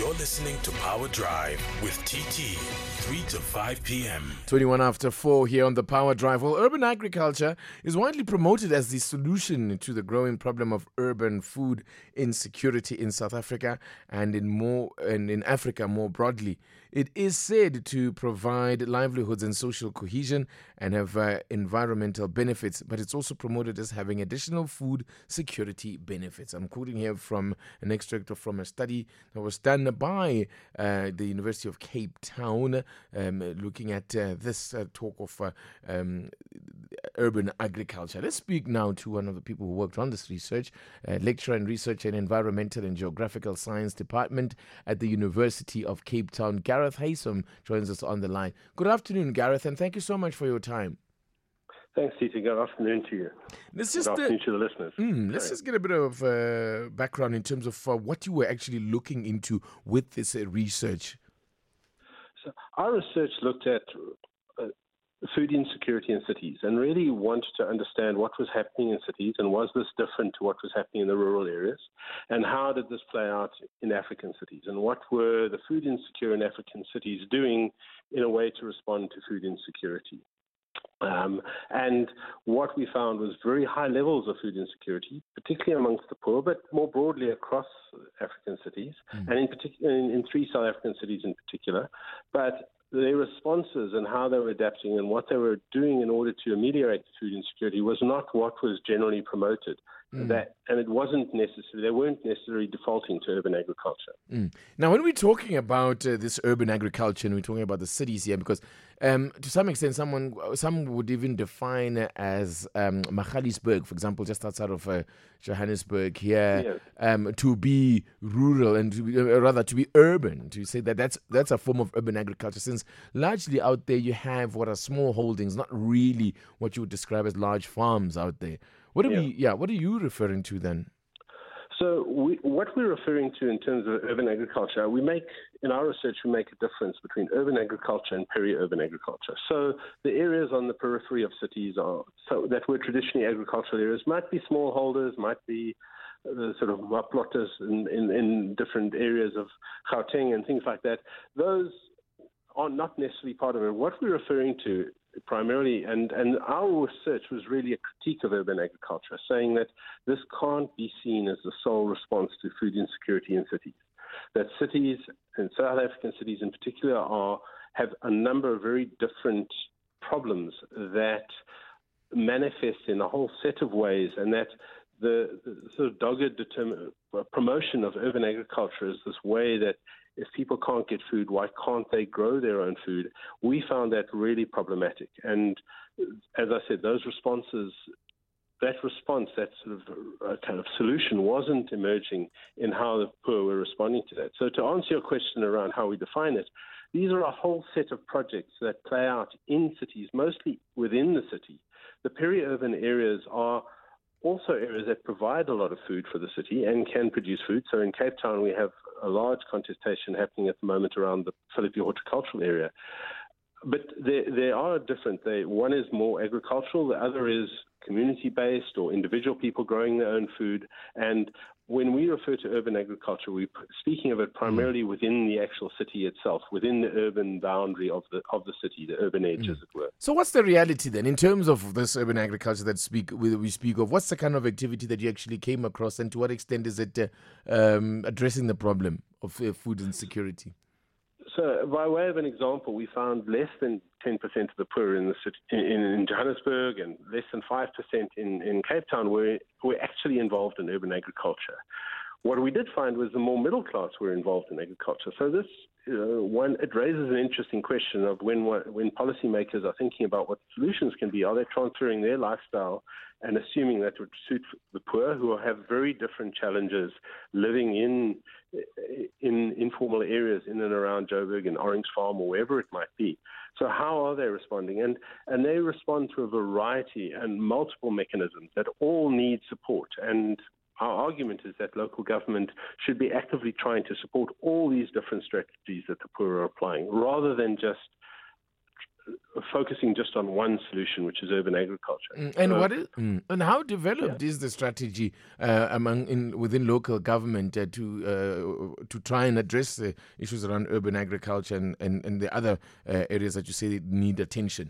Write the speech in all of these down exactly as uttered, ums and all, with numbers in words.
You're listening to Power Drive with T T, three to five p.m. twenty-one after four here on the Power Drive. Well, urban agriculture is widely promoted as the solution to the growing problem of urban food insecurity in South Africa and in more and in Africa more broadly. It is said to provide livelihoods and social cohesion and have uh, environmental benefits, but it's also promoted as having additional food security benefits. I'm quoting here from an extract from a study that was done by uh, the University of Cape Town, um, looking at uh, this uh, talk of uh, um, urban agriculture. Let's speak now to one of the people who worked on this research, uh, lecturer and researcher in Environmental and Geographical Science Department at the University of Cape Town. Gareth Haysom joins us on the line. Good afternoon, Gareth, and thank you so much for your time. Thanks, Tita. Good afternoon to you. Let's Good just, afternoon uh, to the listeners. Mm, let's just get a bit of uh, background in terms of uh, what you were actually looking into with this uh, research. So our research looked at uh, food insecurity in cities and really wanted to understand what was happening in cities and was this different to what was happening in the rural areas, and how did this play out in African cities, and what were the food insecure in African cities doing in a way to respond to food insecurity. Um, and what we found was very high levels of food insecurity, particularly amongst the poor, but more broadly across African cities, mm. and in, particular, in, in three South African cities in particular. But their responses and how they were adapting and what they were doing in order to ameliorate the food insecurity was not what was generally promoted. Mm. That, and it wasn't necessary, they weren't necessarily defaulting to urban agriculture. Mm. Now, when we're talking about uh, this urban agriculture, and we're talking about the cities here, because um, to some extent, someone some would even define it as um, Magaliesburg, for example, just outside of uh, Johannesburg here, yes. um, to be rural and to be, uh, rather to be urban, to say that that's, that's a form of urban agriculture, since largely out there you have what are small holdings, not really what you would describe as large farms out there. What are yeah. we? Yeah, what are you referring to then? So we, what we're referring to in terms of urban agriculture, we make, in our research, we make a difference between urban agriculture and peri-urban agriculture. So the areas on the periphery of cities are so that were traditionally agricultural areas might be smallholders, might be the sort of plotters in, in, in different areas of Gauteng and things like that. Those are not necessarily part of it. What we're referring to primarily, and, and our research was really a critique of urban agriculture, saying that this can't be seen as the sole response to food insecurity in cities. That cities, and South African cities in particular, are have a number of very different problems that manifest in a whole set of ways, and that the, the sort of dogged determin- promotion of urban agriculture is this way that if people can't get food, why can't they grow their own food? We found that really problematic. And as I said, those responses, that response, that sort of uh, kind of solution wasn't emerging in how the poor were responding to that. So to answer your question around how we define it, these are a whole set of projects that play out in cities, mostly within the city. The peri-urban areas are also areas that provide a lot of food for the city and can produce food. So in Cape Town, we have a large contestation happening at the moment around the Philippi horticultural area. But they, they are different. They, one is more agricultural, the other is community-based or individual people growing their own food. And when we refer to urban agriculture, we're speaking of it primarily within the actual city itself, within the urban boundary of the of the city, the urban edge, mm. as it were. So what's the reality then in terms of this urban agriculture that speak we speak of? What's the kind of activity that you actually came across, and to what extent is it uh, um, addressing the problem of uh, food insecurity? So, by way of an example, we found less than ten percent of the poor in the city, in, in Johannesburg, and less than five percent in, in Cape Town were, were actually involved in urban agriculture. What we did find was the more middle class were involved in agriculture. So this, you know, one, it raises an interesting question of when when policymakers are thinking about what solutions can be, are they transferring their lifestyle and assuming that would suit the poor, who have very different challenges living in in informal areas in and around Joburg and Orange Farm or wherever it might be. So how are they responding? And and they respond to a variety and multiple mechanisms that all need support. And our argument is that local government should be actively trying to support all these different strategies that the poor are applying, rather than just focusing just on one solution, which is urban agriculture. Mm, and so, what is mm, and how developed yeah. is the strategy uh, among in within local government uh, to uh, to try and address the issues around urban agriculture and, and, and the other uh, areas that you say need attention?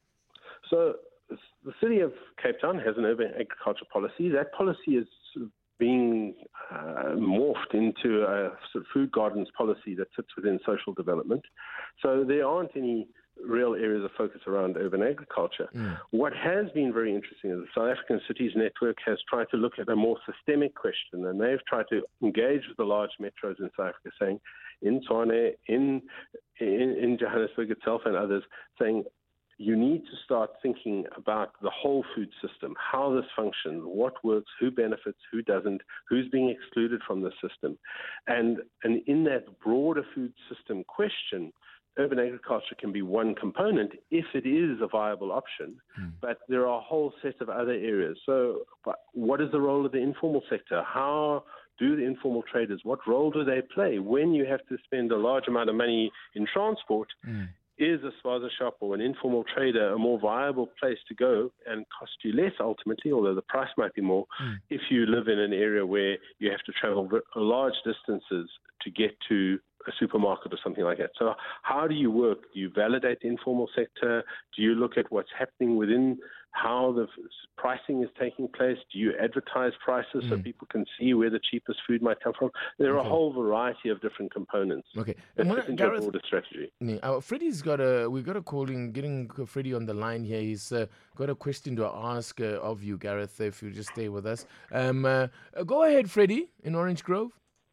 So the city of Cape Town has an urban agriculture policy. That policy is being uh, morphed into a sort of food gardens policy that sits within social development. So there aren't any real areas of focus around urban agriculture. Mm. What has been very interesting is the South African Cities Network has tried to look at a more systemic question, and they've tried to engage with the large metros in South Africa, saying in Tshwane, in, in, in Johannesburg itself and others, saying you need to start thinking about the whole food system, how this functions, what works, who benefits, who doesn't, who's being excluded from the system. And, and in that broader food system question, urban agriculture can be one component if it is a viable option, mm. but there are a whole set of other areas. So what is the role of the informal sector? How do the informal traders, what role do they play when you have to spend a large amount of money in transport? Mm. Is a spaza shop or an informal trader a more viable place to go and cost you less ultimately, although the price might be more, mm. if you live in an area where you have to travel large distances to get to a supermarket or something like that? So how do you work? Do you validate the informal sector? Do you look at what's happening within how the pricing is taking place? Do you advertise prices mm. so people can see where the cheapest food might come from? There are okay. a whole variety of different components. Okay, that fit into Gareth, a broader strategy. Uh, Freddie's got a. We got a calling, getting Freddie on the line here. He's uh, got a question to ask uh, of you, Gareth. If you just stay with us, um, uh, go ahead, Freddie, in Orange Grove.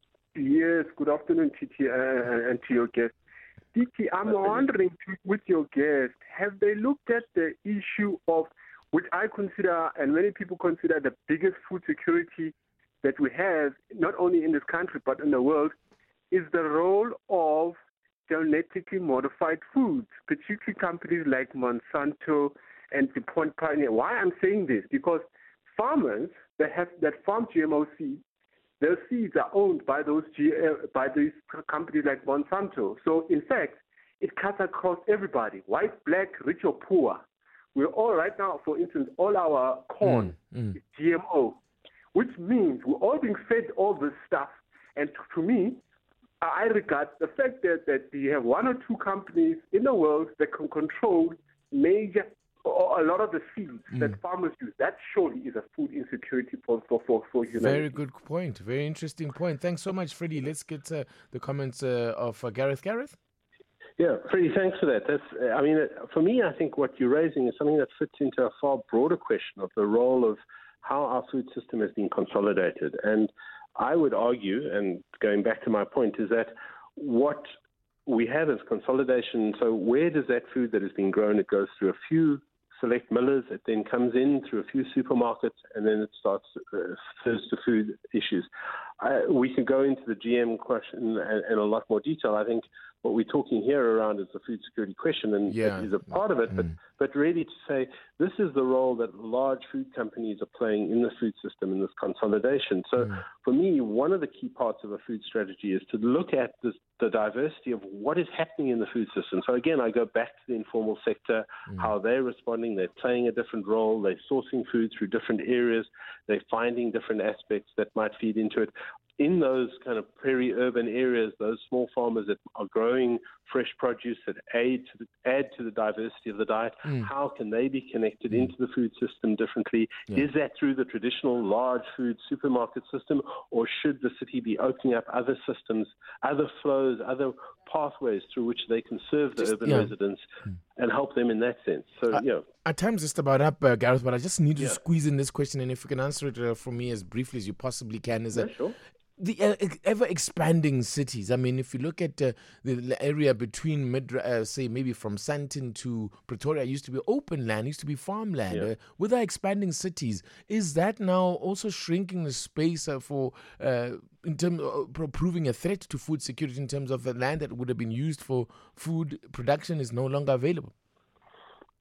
Yes. Good afternoon, T T, uh, and to your guest. T T, I'm wondering with your guest, have they looked at the issue of, which I consider, and many people consider, the biggest food security that we have, not only in this country but in the world, is the role of genetically modified foods, particularly companies like Monsanto and DuPont Pioneer. Why I'm saying this? Because farmers that have that farm G M O seeds, their seeds are owned by those G, uh, by these companies like Monsanto. So in fact, it cuts across everybody, white, black, rich or poor. We're all right now, for instance, all our corn mm, mm. is G M O, which means we're all being fed all this stuff. And to, to me, I regard the fact that, that we have one or two companies in the world that can control major, or a lot of the seeds mm. that farmers use. That surely is a food insecurity for, for, for, for humanity. Very good point. Very interesting point. Thanks so much, Freddie. Let's get uh, the comments uh, of uh, Gareth. Gareth? Yeah, Freddie, thanks for that. That's, I mean, for me, I think what you're raising is something that fits into a far broader question of the role of how our food system has been consolidated. And I would argue, and going back to my point, is that what we have is consolidation. So where does that food that has been grown, it goes through a few select millers, it then comes in through a few supermarkets, and then it starts uh, first to food issues. Uh, we can go into the G M question in, in a lot more detail. I think what we're talking here around is the food security question, and yeah. it is a part of it, mm. but, but really to say this is the role that large food companies are playing in the food system in this consolidation. So mm. for me, one of the key parts of a food strategy is to look at this, the diversity of what is happening in the food system. So again, I go back to the informal sector, mm. how they're responding, they're playing a different role, they're sourcing food through different areas, they're finding different aspects that might feed into it. In those kind of peri-urban areas, those small farmers that are growing fresh produce that aid to the, add to the diversity of the diet, mm. how can they be connected mm. into the food system differently? Yeah. Is that through the traditional large food supermarket system, or should the city be opening up other systems, other flows, other pathways through which they can serve the just, urban yeah. residents mm. and help them in that sense? So, uh, yeah. At times, just about up, uh, Gareth, but I just need to yeah. squeeze in this question, and if you can answer it uh, for me as briefly as you possibly can, is yeah, that... Sure. The uh, ever-expanding cities. I mean, if you look at uh, the area between, mid, uh, say, maybe from Sandton to Pretoria, used to be open land, used to be farmland. Yeah. Uh, with our expanding cities, is that now also shrinking the space uh, for, uh, in terms of proving a threat to food security in terms of the land that would have been used for food production is no longer available?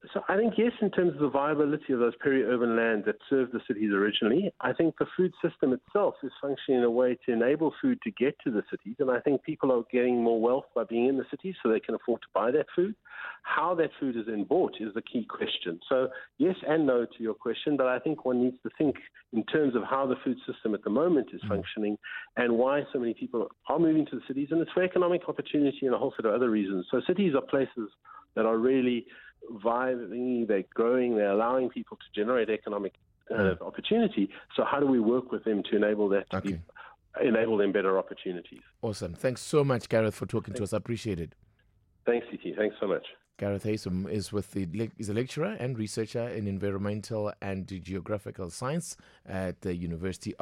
So I think, yes, in terms of the viability of those peri-urban lands that served the cities originally, I think the food system itself is functioning in a way to enable food to get to the cities. And I think people are getting more wealth by being in the cities so they can afford to buy that food. How that food is then bought is the key question. So yes and no to your question, but I think one needs to think in terms of how the food system at the moment is functioning and why so many people are moving to the cities. And it's for economic opportunity and a whole set of other reasons. So cities are places that are really vibing, they're growing, they're allowing people to generate economic uh, mm. opportunity. So how do we work with them to enable that to okay. be, enable them better opportunities? Awesome. Thanks so much, Gareth, for talking Thanks. to us. I appreciate it. Thanks, C T. Thanks so much. Gareth Haysom is with the is a lecturer and researcher in environmental and geographical science at the University